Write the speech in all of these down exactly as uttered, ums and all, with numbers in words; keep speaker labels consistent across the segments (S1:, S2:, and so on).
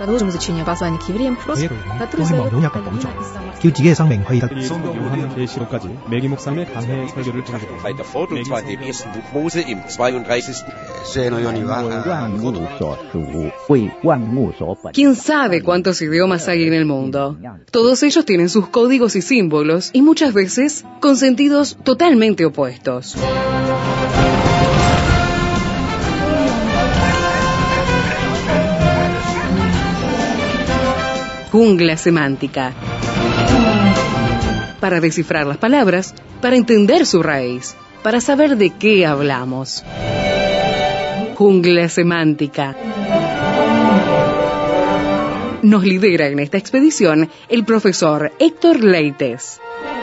S1: Продолжим изучение послания к евреям, который задает
S2: 叫自己嘅生命可以得。
S3: 계시록까지 매기 목사님의 강해 설교를 들으셨습니다.
S4: Weiter fort, und zwar in dem ersten Buch Mose im zweiunddreißigsten
S5: ¿Quién sabe cuántos idiomas hay en el mundo? Todos ellos tienen sus códigos y símbolos y muchas veces con sentidos totalmente opuestos. Jungla semántica. Para descifrar las palabras, para entender su raíz, para saber de qué hablamos. Jungla semántica. Nos lidera en esta expedición el profesor Héctor Leites.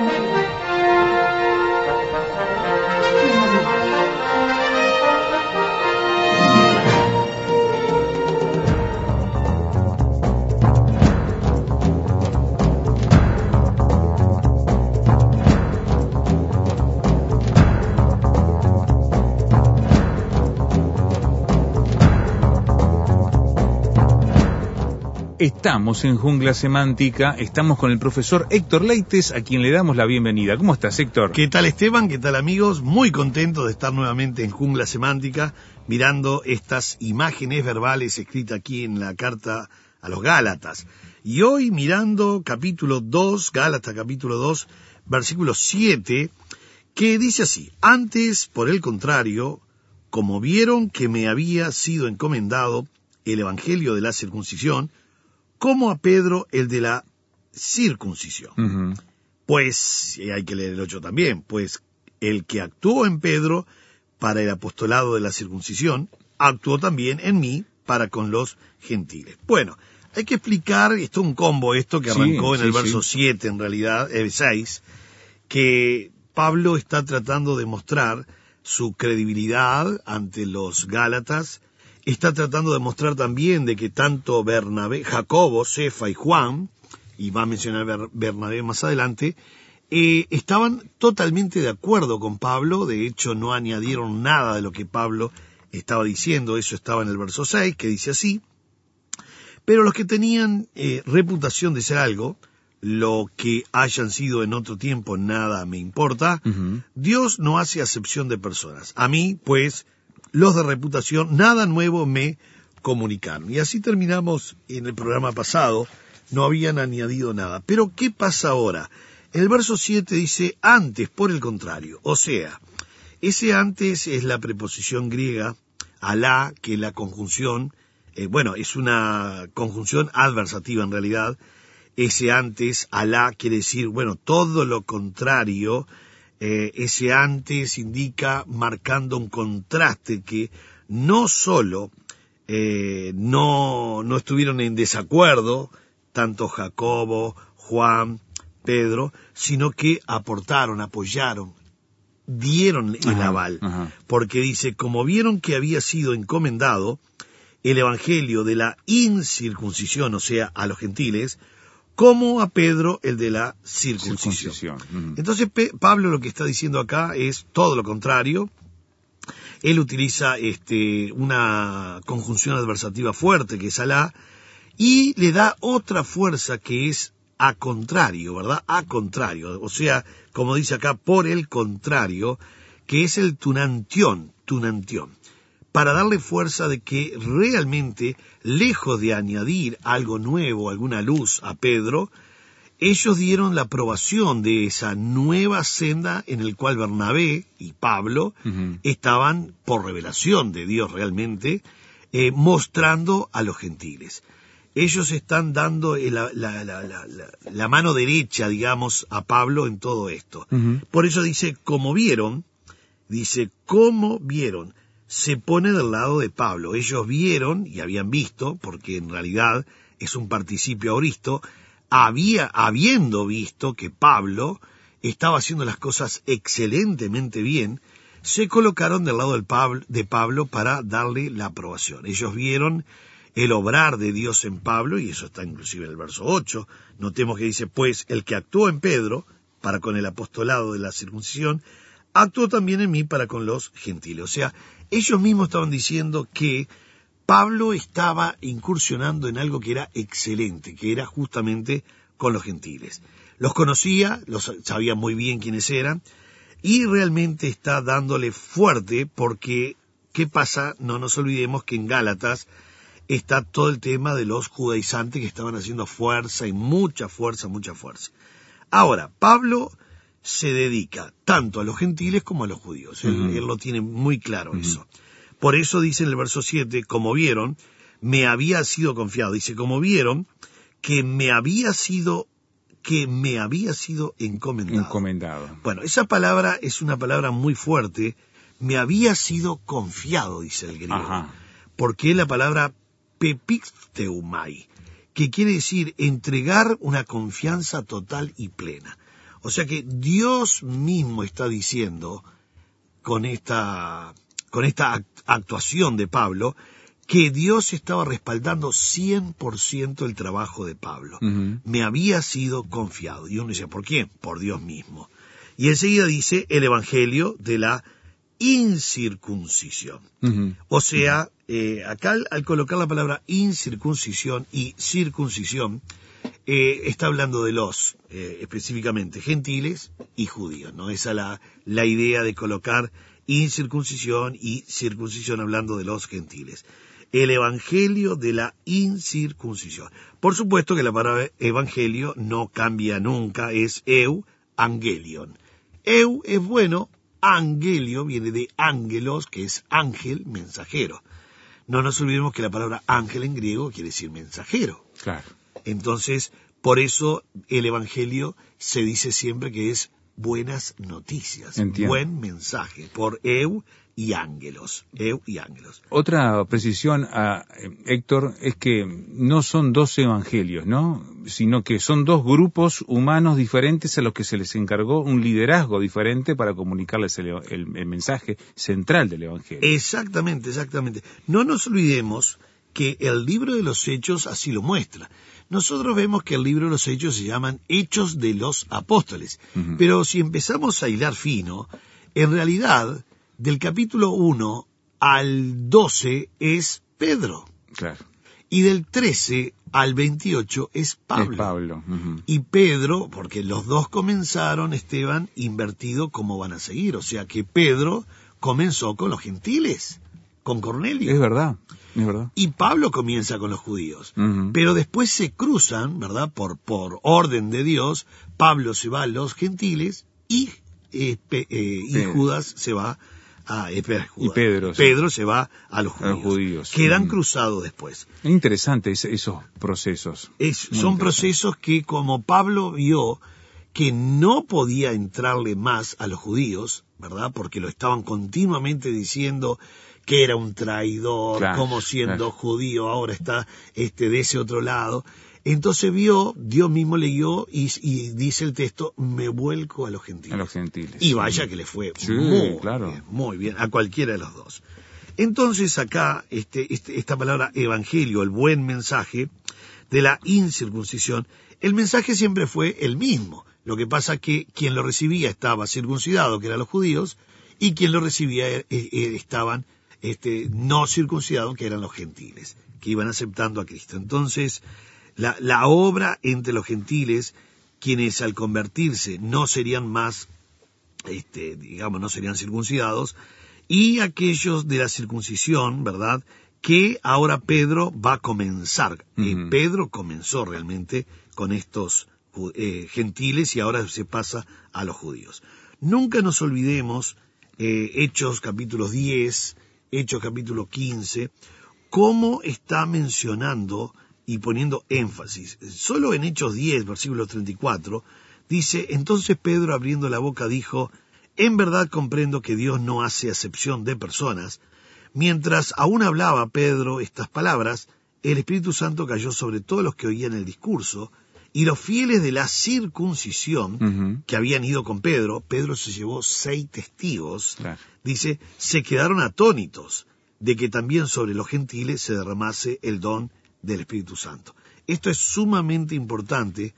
S6: Estamos en Jungla Semántica, estamos con el profesor Héctor Leites, a quien le damos la bienvenida. ¿Cómo estás, Héctor?
S7: ¿Qué tal, Esteban? ¿Qué tal, amigos? Muy contento de estar nuevamente en Jungla Semántica, mirando estas imágenes verbales escritas aquí en la carta a los Gálatas. Y hoy mirando capítulo dos, Gálatas capítulo dos, versículo siete, que dice así: antes, por el contrario, como vieron que me había sido encomendado el evangelio de la circuncisión, como a Pedro el de la circuncisión. Uh-huh. Pues, y hay que leer el ocho también, pues el que actuó en Pedro para el apostolado de la circuncisión, actuó también en mí para con los gentiles. Bueno, hay que explicar, esto es un combo, esto que arrancó sí, en el sí, verso sí. siete, en realidad, el seis, que Pablo está tratando de mostrar su credibilidad ante los Gálatas. Está tratando de mostrar también de que tanto Bernabé, Jacobo, Cefa y Juan, y va a mencionar Ber, Bernabé más adelante, eh, estaban totalmente de acuerdo con Pablo. De hecho, no añadieron nada de lo que Pablo estaba diciendo. Eso estaba en el verso seis, que dice así: pero los que tenían eh, reputación de ser algo, lo que hayan sido en otro tiempo, nada me importa. Uh-huh. Dios no hace acepción de personas. A mí, pues, los de reputación, nada nuevo me comunicaron. Y así terminamos en el programa pasado, no habían añadido nada. Pero, ¿qué pasa ahora? El verso siete dice, antes, por el contrario. O sea, ese antes es la preposición griega, alá, que la conjunción, eh, bueno, es una conjunción adversativa en realidad. Ese antes, alá, quiere decir, bueno, todo lo contrario. Eh, ese antes indica marcando un contraste que no solo eh, no, no estuvieron en desacuerdo, tanto Jacobo, Juan, Pedro, sino que aportaron, apoyaron, dieron el ajá, aval. Ajá. Porque dice, como vieron que había sido encomendado el evangelio de la incircuncisión, o sea, a los gentiles, como a Pedro el de la circuncisión. circuncisión. Uh-huh. Entonces Pe- Pablo lo que está diciendo acá es todo lo contrario. Él utiliza este, una conjunción adversativa fuerte, que es alá, y le da otra fuerza que es a contrario, ¿verdad? A contrario. O sea, como dice acá, por el contrario, que es el tunantión, tunantión. Para darle fuerza de que realmente, lejos de añadir algo nuevo, alguna luz a Pedro, ellos dieron la aprobación de esa nueva senda en el cual Bernabé y Pablo uh-huh. estaban, por revelación de Dios realmente, eh, mostrando a los gentiles. Ellos están dando la, la, la, la, la mano derecha, digamos, a Pablo en todo esto. Uh-huh. Por eso dice, como vieron, dice, como vieron, se pone del lado de Pablo. Ellos vieron y habían visto, porque en realidad es un participio aoristo, había, habiendo visto que Pablo estaba haciendo las cosas excelentemente bien, se colocaron del lado del Pablo, de Pablo para darle la aprobación. Ellos vieron el obrar de Dios en Pablo, y eso está inclusive en el verso ocho. Notemos que dice, pues el que actuó en Pedro para con el apostolado de la circuncisión, actuó también en mí para con los gentiles. O sea, ellos mismos estaban diciendo que Pablo estaba incursionando en algo que era excelente, que era justamente con los gentiles. Los conocía, los sabía muy bien quiénes eran, y realmente está dándole fuerte porque, ¿qué pasa? No nos olvidemos que en Gálatas está todo el tema de los judaizantes que estaban haciendo fuerza y mucha fuerza, mucha fuerza. Ahora, Pablo se dedica tanto a los gentiles como a los judíos. Uh-huh. Él, él lo tiene muy claro, uh-huh, eso. Por eso dice en el verso siete, como vieron, me había sido confiado. Dice, como vieron, que me había sido, que me había sido encomendado.
S6: Encomendado.
S7: Bueno, esa palabra es una palabra muy fuerte. Me había sido confiado, dice el griego. Ajá. Porque es la palabra pepicteumai, que quiere decir entregar una confianza total y plena. O sea que Dios mismo está diciendo con esta, con esta actuación de Pablo, que Dios estaba respaldando cien por ciento el trabajo de Pablo. Uh-huh. Me había sido confiado. Y uno dice, ¿por quién? Por Dios mismo. Y enseguida dice el evangelio de la incircuncisión. Uh-huh. O sea, eh, acá al, al colocar la palabra incircuncisión y circuncisión, eh, está hablando de los, eh, específicamente, gentiles y judíos, ¿no? Esa es la, la idea de colocar incircuncisión y circuncisión hablando de los gentiles. El evangelio de la incircuncisión. Por supuesto que la palabra evangelio no cambia nunca, es eu, angelion. Eu es bueno, angelio viene de ángelos, que es ángel, mensajero. No nos olvidemos que la palabra ángel en griego quiere decir mensajero.
S6: Claro.
S7: Entonces, por eso el evangelio se dice siempre que es buenas noticias,
S6: Entiendo.
S7: Buen mensaje, por eu y ángelos, eu y ángelos.
S6: Otra precisión, a Héctor, es que no son dos evangelios, ¿no? Sino que son dos grupos humanos diferentes a los que se les encargó un liderazgo diferente para comunicarles el, el, el mensaje central del evangelio.
S7: Exactamente, exactamente. No nos olvidemos que el libro de los Hechos así lo muestra. Nosotros vemos que el libro de los Hechos se llaman Hechos de los Apóstoles. Uh-huh. Pero si empezamos a hilar fino, en realidad, del capítulo uno al doce es Pedro.
S6: Claro.
S7: Y del trece al veintiocho es Pablo.
S6: Es Pablo. Uh-huh.
S7: Y Pedro, porque los dos comenzaron, Esteban, invertido como van a seguir. O sea que Pedro comenzó con los gentiles, con Cornelio.
S6: Es verdad. Es verdad.
S7: Y Pablo comienza con los judíos, uh-huh, pero después se cruzan, ¿verdad? Por, por orden de Dios, Pablo se va a los gentiles y, eh, pe, eh, y Judas se va a... Eh, Judas,
S6: y Pedro,
S7: Pedro sí. se va a los judíos.
S6: A los judíos.
S7: Quedan
S6: uh-huh.
S7: cruzados después.
S6: Es interesante es, esos procesos.
S7: Es, son procesos que como Pablo vio que no podía entrarle más a los judíos, ¿verdad? Porque lo estaban continuamente diciendo que era un traidor, claro, como siendo claro. judío, ahora está este de ese otro lado. Entonces vio, Dios mismo le guió y, y dice el texto, me vuelco a los gentiles.
S6: A los gentiles.
S7: Y vaya que le fue
S6: sí,
S7: muy
S6: claro.
S7: bien, muy bien, a cualquiera de los dos. Entonces acá, este, este, esta palabra evangelio, el buen mensaje de la incircuncisión, el mensaje siempre fue el mismo. Lo que pasa que quien lo recibía estaba circuncidado, que eran los judíos, y quien lo recibía eh, eh, estaban Este, no circuncidados, que eran los gentiles, que iban aceptando a Cristo. Entonces, la, la obra entre los gentiles, quienes al convertirse no serían más, este, digamos, no serían circuncidados, y aquellos de la circuncisión, ¿verdad?, que ahora Pedro va a comenzar. Uh-huh. Eh, Pedro comenzó realmente con estos eh, gentiles y ahora se pasa a los judíos. Nunca nos olvidemos, eh, Hechos capítulos diez, Hechos capítulo quince, cómo está mencionando y poniendo énfasis. Solo en Hechos diez, versículo treinta y cuatro, dice, entonces Pedro abriendo la boca dijo, en verdad comprendo que Dios no hace acepción de personas. Mientras aún hablaba Pedro estas palabras, el Espíritu Santo cayó sobre todos los que oían el discurso, y los fieles de la circuncisión, uh-huh, que habían ido con Pedro, Pedro se llevó seis testigos, claro, dice, se quedaron atónitos de que también sobre los gentiles se derramase el don del Espíritu Santo. Esto es sumamente importante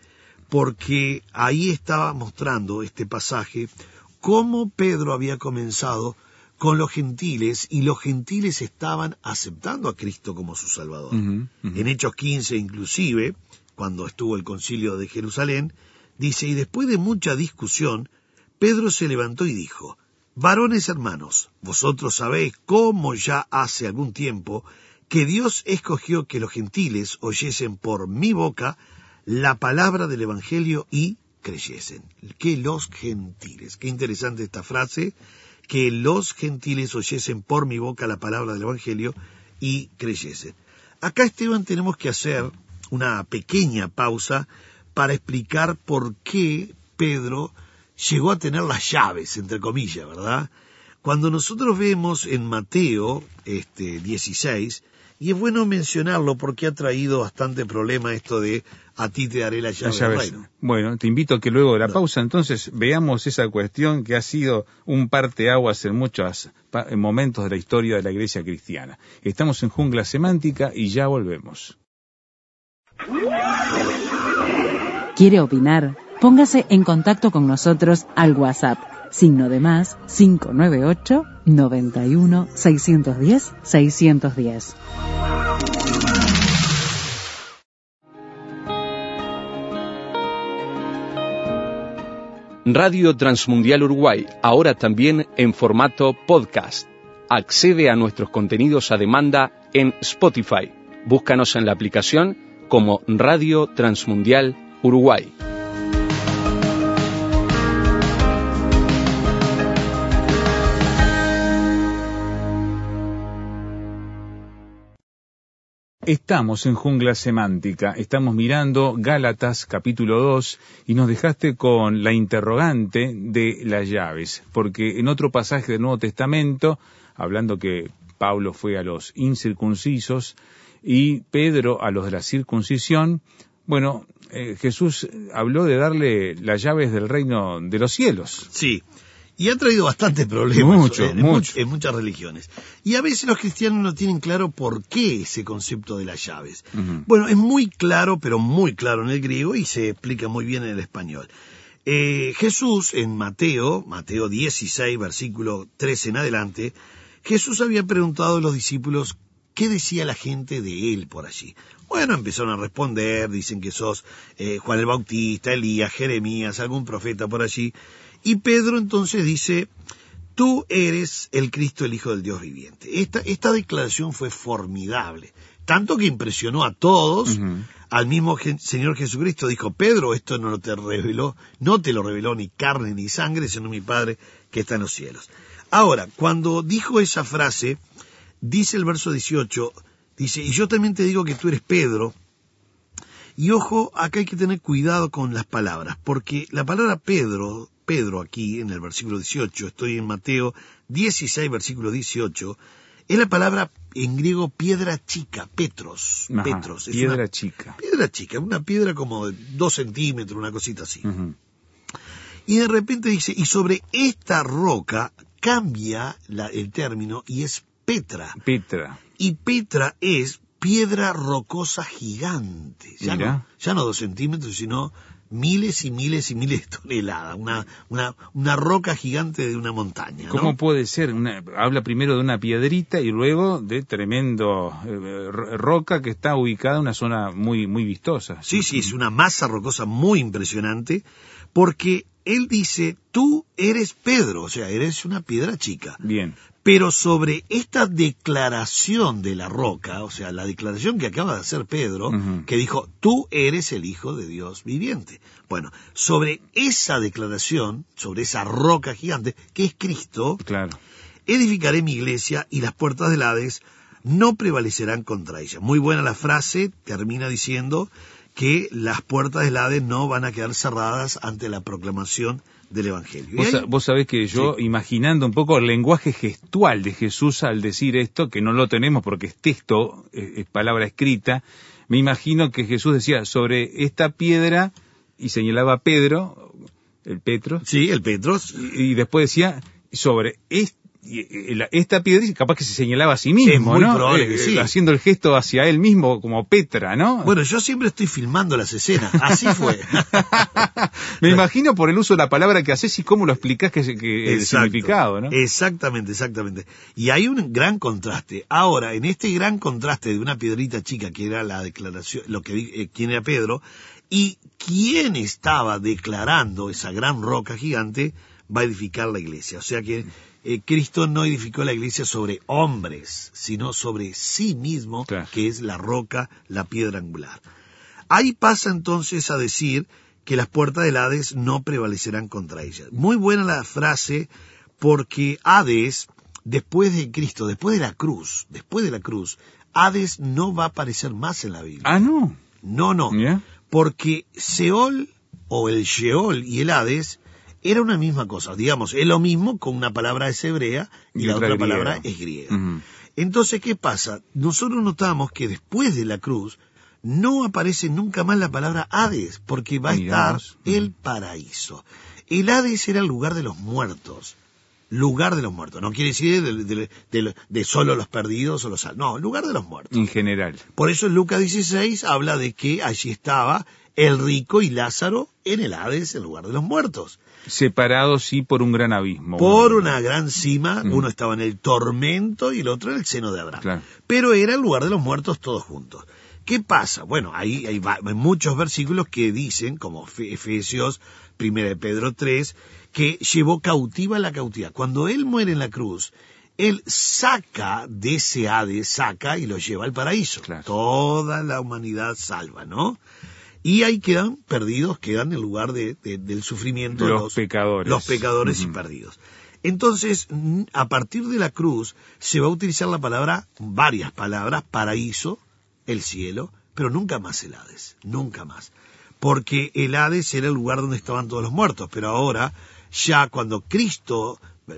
S7: porque ahí estaba mostrando este pasaje cómo Pedro había comenzado con los gentiles, y los gentiles estaban aceptando a Cristo como su Salvador. Uh-huh, uh-huh. En Hechos quince, inclusive, cuando estuvo el concilio de Jerusalén, dice, y después de mucha discusión, Pedro se levantó y dijo, varones hermanos, vosotros sabéis cómo ya hace algún tiempo que Dios escogió que los gentiles oyesen por mi boca la palabra del Evangelio y creyesen. Que los gentiles, qué interesante esta frase, que los gentiles oyesen por mi boca la palabra del Evangelio y creyesen. Acá, Esteban, tenemos que hacer una pequeña pausa para explicar por qué Pedro llegó a tener las llaves, entre comillas, ¿verdad? Cuando nosotros vemos en Mateo este, dieciséis, y es bueno mencionarlo porque ha traído bastante problema esto de a ti te daré la llave del reino.
S6: Bueno, te invito a que luego de la no. pausa entonces veamos esa cuestión que ha sido un parteaguas en muchos en momentos de la historia de la Iglesia cristiana. Estamos en Jungla Semántica y ya volvemos.
S8: ¿Quiere opinar? Póngase en contacto con nosotros al WhatsApp, signo de más, cinco nueve ocho, noventa y uno, seiscientos diez, seiscientos diez.
S9: Radio Transmundial Uruguay, ahora también en formato podcast. Accede a nuestros contenidos a demanda en Spotify. Búscanos en la aplicación como Radio Transmundial Uruguay.
S6: Estamos en Jungla Semántica, estamos mirando Gálatas capítulo dos y nos dejaste con la interrogante de las llaves, porque en otro pasaje del Nuevo Testamento, hablando que Pablo fue a los incircuncisos y Pedro a los de la circuncisión, bueno, eh, Jesús habló de darle las llaves del reino de los cielos.
S7: Sí. Y ha traído bastantes problemas
S6: mucho,
S7: en,
S6: mucho.
S7: en muchas religiones. Y a veces los cristianos no tienen claro por qué ese concepto de las llaves. Uh-huh. Bueno, es muy claro, pero muy claro en el griego y se explica muy bien en el español. Eh, Jesús en Mateo, Mateo dieciséis, versículo trece en adelante, Jesús había preguntado a los discípulos qué decía la gente de él por allí. Bueno, empezaron a responder, dicen que sos eh, Juan el Bautista, Elías, Jeremías, algún profeta por allí. Y Pedro entonces dice, tú eres el Cristo, el Hijo del Dios viviente. Esta, esta declaración fue formidable, tanto que impresionó a todos. Uh-huh. Al mismo Je- Señor Jesucristo dijo, Pedro, esto no te reveló, no te lo reveló ni carne ni sangre, sino mi Padre que está en los cielos. Ahora, cuando dijo esa frase, dice el verso dieciocho, dice, y yo también te digo que tú eres Pedro. Y ojo, acá hay que tener cuidado con las palabras, porque la palabra Pedro, Pedro aquí en el versículo dieciocho, estoy en Mateo dieciséis, versículo dieciocho, es la palabra en griego piedra chica, Petros.
S6: Ajá,
S7: Petros es
S6: piedra
S7: una,
S6: chica.
S7: Piedra chica, una piedra como de dos centímetros, una cosita así.
S6: Uh-huh.
S7: Y de repente dice, y sobre esta roca cambia la, el término y es Petra.
S6: Petra.
S7: Y Petra es piedra rocosa gigante. Ya no, ya no dos centímetros, sino miles y miles y miles de toneladas. Una, una, una roca gigante de una montaña, ¿no?
S6: ¿Cómo puede ser? Una, habla primero de una piedrita y luego de tremendo eh, roca que está ubicada en una zona muy, muy vistosa.
S7: Sí, sí, es una masa rocosa muy impresionante, porque él dice, tú eres Pedro, o sea, eres una piedra chica.
S6: Bien.
S7: Pero sobre esta declaración de la roca, o sea, la declaración que acaba de hacer Pedro, uh-huh. que dijo, tú eres el Hijo de Dios viviente. Bueno, sobre esa declaración, sobre esa roca gigante, que es Cristo,
S6: claro.
S7: edificaré mi iglesia y las puertas del Hades no prevalecerán contra ella. Muy buena la frase, termina diciendo que las puertas del Hades no van a quedar cerradas ante la proclamación del Evangelio.
S6: Vos, ahí, vos sabés que yo, sí. imaginando un poco el lenguaje gestual de Jesús al decir esto, que no lo tenemos porque es texto, es, es palabra escrita, me imagino que Jesús decía, sobre esta piedra, y señalaba a Pedro, el Petros.
S7: Sí, el Petros.
S6: Y, y después decía, sobre, est, y, y, esta piedra capaz que se señalaba a sí mismo,
S7: es muy
S6: ¿no?
S7: probable
S6: Eh,
S7: que sí.
S6: Haciendo el gesto hacia él mismo como Petra, ¿no?
S7: Bueno, yo siempre estoy filmando las escenas, así fue.
S6: Me imagino por el uso de la palabra que haces y cómo lo explicás que, que el significado, ¿no?
S7: Exactamente, exactamente. Y hay un gran contraste. Ahora, en este gran contraste de una piedrita chica que era la declaración, lo que eh, quién era Pedro, y quién estaba declarando esa gran roca gigante, va a edificar la iglesia. O sea que eh, Cristo no edificó la iglesia sobre hombres, sino sobre sí mismo, claro, que es la roca, la piedra angular. Ahí pasa entonces a decir que las puertas del Hades no prevalecerán contra ella. Muy buena la frase, porque Hades, después de Cristo, después de la cruz, después de la cruz, Hades no va a aparecer más en la Biblia.
S6: Ah, no.
S7: No, no.
S6: ¿Yeah?
S7: Porque Seol, o el Sheol y el Hades, era una misma cosa. Digamos, es lo mismo con una palabra es hebrea y, y la otra griega. palabra es griega. Uh-huh. Entonces, ¿qué pasa? Nosotros notamos que después de la cruz no aparece nunca más la palabra Hades, porque va a Miramos. estar uh-huh. el paraíso. El Hades era el lugar de los muertos. Lugar de los muertos. No quiere decir de, de, de, de solo los perdidos o los salvos. No, lugar de los muertos.
S6: En general.
S7: Por eso en Lucas dieciséis habla de que allí estaba el rico y Lázaro en el Hades, en lugar de los muertos.
S6: Separados, sí, por un gran abismo.
S7: Por una gran cima, mm. uno estaba en el tormento y el otro en el seno de Abraham. Claro. Pero era el lugar de los muertos todos juntos. ¿Qué pasa? Bueno, ahí hay, hay muchos versículos que dicen, como Efesios, primera de Pedro tres, que llevó cautiva la cautividad. Cuando él muere en la cruz, él saca de ese Hades, saca y lo lleva al paraíso. Claro. Toda la humanidad salva, ¿no? Y ahí quedan perdidos, quedan en lugar de, de, del sufrimiento
S6: los,
S7: los
S6: pecadores,
S7: los pecadores uh-huh. y perdidos. Entonces, a partir de la cruz, se va a utilizar la palabra, varias palabras, paraíso, el cielo, pero nunca más el Hades, nunca más. Porque el Hades era el lugar donde estaban todos los muertos, pero ahora, ya cuando Cristo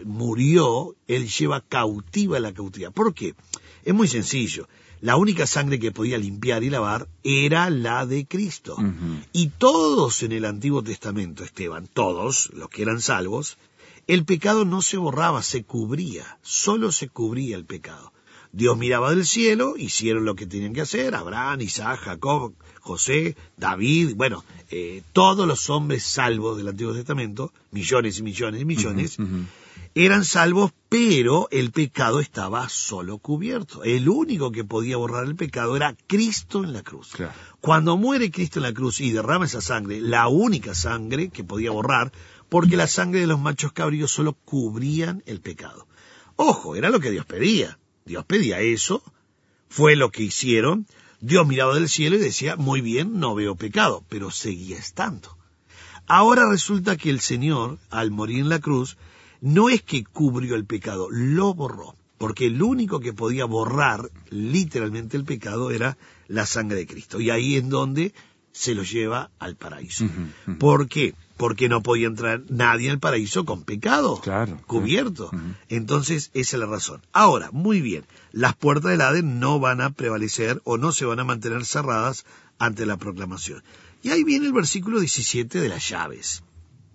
S7: murió, él lleva cautiva la cautividad. ¿Por qué? Es muy sencillo. La única sangre que podía limpiar y lavar era la de Cristo. Uh-huh. Y todos en el Antiguo Testamento, Esteban, todos los que eran salvos, el pecado no se borraba, se cubría, solo se cubría el pecado. Dios miraba del cielo, hicieron lo que tenían que hacer, Abraham, Isaac, Jacob, José, David, bueno, eh, todos los hombres salvos del Antiguo Testamento, millones y millones y millones, uh-huh, uh-huh. eran salvos, pero el pecado estaba solo cubierto. El único que podía borrar el pecado era Cristo en la cruz. Claro. Cuando muere Cristo en la cruz y derrama esa sangre, la única sangre que podía borrar, porque la sangre de los machos cabríos solo cubrían el pecado. Ojo, era lo que Dios pedía. Dios pedía eso, fue lo que hicieron. Dios miraba del cielo y decía, muy bien, no veo pecado, pero seguía estando. Ahora resulta que el Señor, al morir en la cruz, no es que cubrió el pecado, lo borró. Porque el único que podía borrar literalmente el pecado era la sangre de Cristo. Y ahí es donde se lo lleva al paraíso. Uh-huh, uh-huh. ¿Por qué? Porque no podía entrar nadie al paraíso con pecado, claro, cubierto. Uh-huh. Entonces, esa es la razón. Ahora, muy bien, las puertas del Hades no van a prevalecer o no se van a mantener cerradas ante la proclamación. Y ahí viene el versículo diecisiete de las llaves,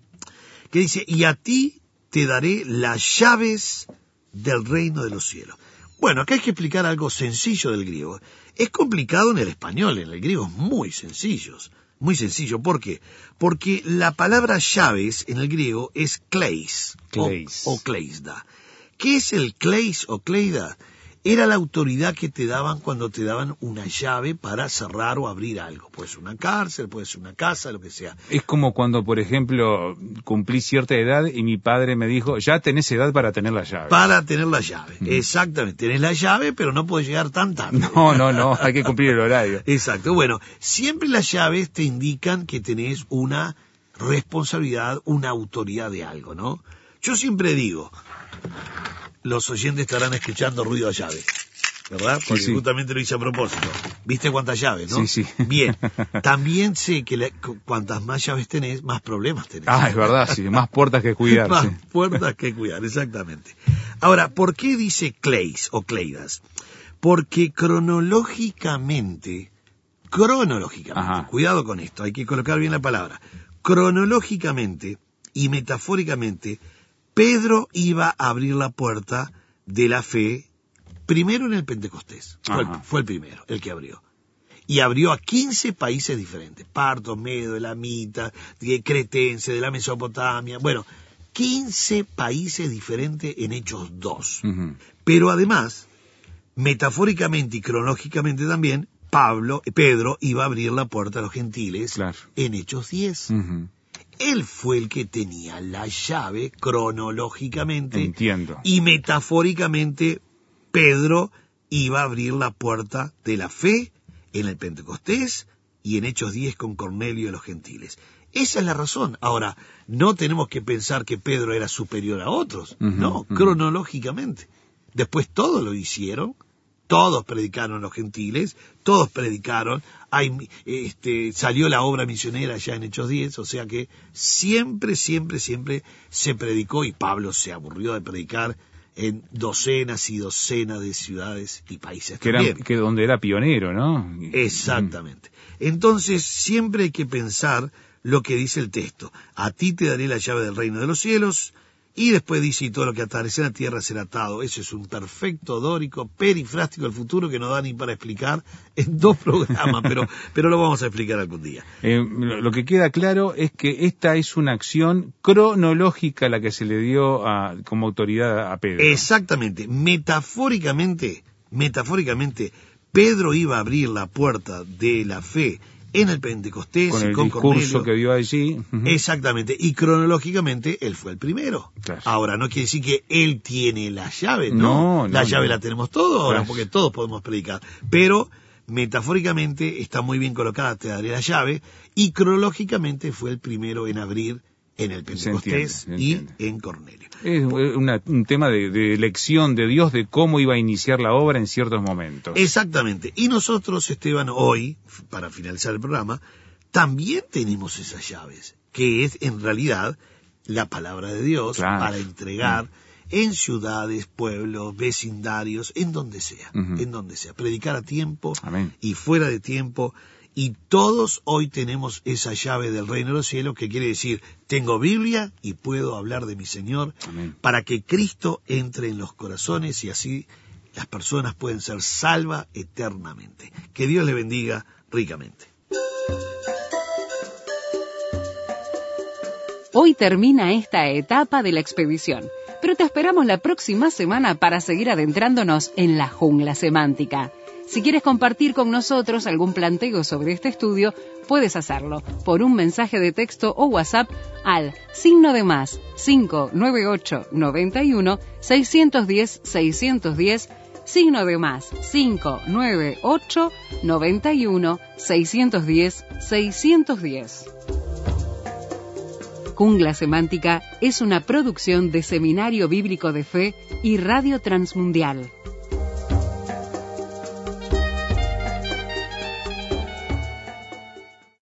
S7: que dice, y a ti te daré las llaves del reino de los cielos. Bueno, acá hay que explicar algo sencillo del griego. Es complicado en el español, en el griego es muy sencillo. Muy sencillo, ¿por qué? Porque la palabra llaves en el griego es kleis, kleis. O, o kleisda. ¿Qué es el kleis o kleida? Era la autoridad que te daban cuando te daban una llave para cerrar o abrir algo. Puede ser una cárcel, puede ser una casa, lo que sea.
S6: Es como cuando, por ejemplo, cumplí cierta edad y mi padre me dijo, ya tenés edad para tener la llave.
S7: Para tener la llave, mm. exactamente. Tenés la llave, pero no podés llegar tan tarde.
S6: No, no, no, hay que cumplir el horario.
S7: Exacto. Bueno, siempre las llaves te indican que tenés una responsabilidad, una autoridad de algo, ¿no? Yo siempre digo, los oyentes estarán escuchando ruido a llave, ¿verdad? Porque sí, sí. justamente lo hice a propósito. ¿Viste cuántas llaves, no?
S6: Sí, sí.
S7: Bien. También sé que la, cuantas más llaves tenés, más problemas tenés.
S6: Ah, es verdad, sí. Más puertas que cuidar.
S7: Más
S6: sí.
S7: puertas que cuidar, exactamente. Ahora, ¿por qué dice kleis o kleidas? Porque cronológicamente, cronológicamente, Ajá. cuidado con esto, hay que colocar bien la palabra, cronológicamente y metafóricamente, Pedro iba a abrir la puerta de la fe primero en el Pentecostés. Fue el, fue el primero, el que abrió. Y abrió a quince países diferentes. Partos, Medo, Elamita, Cretense, de la Mesopotamia. Bueno, quince países diferentes en Hechos dos. Uh-huh. Pero además, metafóricamente y cronológicamente también, Pablo, Pedro iba a abrir la puerta a los gentiles, claro, en Hechos diez. Uh-huh. Él fue el que tenía la llave cronológicamente.
S6: Entiendo.
S7: Y metafóricamente, Pedro iba a abrir la puerta de la fe en el Pentecostés y en Hechos diez con Cornelio y los gentiles. Esa es la razón. Ahora, no tenemos que pensar que Pedro era superior a otros. Uh-huh, no, uh-huh. Cronológicamente. Después todos lo hicieron. Todos predicaron a los gentiles, todos predicaron, hay, este, salió la obra misionera ya en Hechos diez, o sea que siempre, siempre, siempre se predicó, y Pablo se aburrió de predicar en docenas y docenas de ciudades y países
S6: que
S7: también.
S6: Era, que donde era pionero, ¿no?
S7: Exactamente. Entonces siempre hay que pensar lo que dice el texto. A ti te daré la llave del reino de los cielos. Y después dice, y todo lo que atares en la tierra será atado. Eso es un perfecto dórico, perifrástico del futuro que no da ni para explicar en dos programas, pero, pero lo vamos a explicar algún día.
S6: Eh, lo que queda claro es que esta es una acción cronológica la que se le dio a, como autoridad a Pedro.
S7: Exactamente. Metafóricamente, metafóricamente, Pedro iba a abrir la puerta de la fe en el Pentecostés
S6: con el
S7: y con
S6: discurso
S7: Cornelio.
S6: Que dio allí. Uh-huh.
S7: Exactamente, y cronológicamente él fue el primero.
S6: Claro.
S7: Ahora, no quiere decir que él tiene la llave, ¿no?
S6: no
S7: la
S6: no,
S7: llave
S6: no.
S7: la tenemos todos ahora,
S6: Claro.
S7: porque todos podemos predicar. Pero, metafóricamente, está muy bien colocada, te daré la llave, y cronológicamente fue el primero en abrir en el Pentecostés
S6: se entiende, se entiende.
S7: y en Cornelio.
S6: Es una, un tema de, de elección de Dios de cómo iba a iniciar la obra en ciertos momentos.
S7: Exactamente. Y nosotros, Esteban, hoy, para finalizar el programa, también tenemos esas llaves, que es en realidad la palabra de Dios, claro, para entregar mm. en ciudades, pueblos, vecindarios, en donde sea, uh-huh. en donde sea, predicar a tiempo Amén. Y fuera de tiempo. Y todos hoy tenemos esa llave del reino de los cielos, que quiere decir, tengo Biblia y puedo hablar de mi Señor. Amén. Para que Cristo entre en los corazones y así las personas pueden ser salvas eternamente. Que Dios le bendiga ricamente.
S5: Hoy termina esta etapa de la expedición, pero te esperamos la próxima semana para seguir adentrándonos en la jungla semántica. Si quieres compartir con nosotros algún planteo sobre este estudio, puedes hacerlo por un mensaje de texto o WhatsApp al signo de más cinco nueve ocho noventa y uno seiscientos diez seiscientos diez, signo de más cinco nueve ocho noventa y uno seiscientos diez seiscientos diez. Jungla Semántica es una producción de Seminario Bíblico de Fe y Radio Transmundial.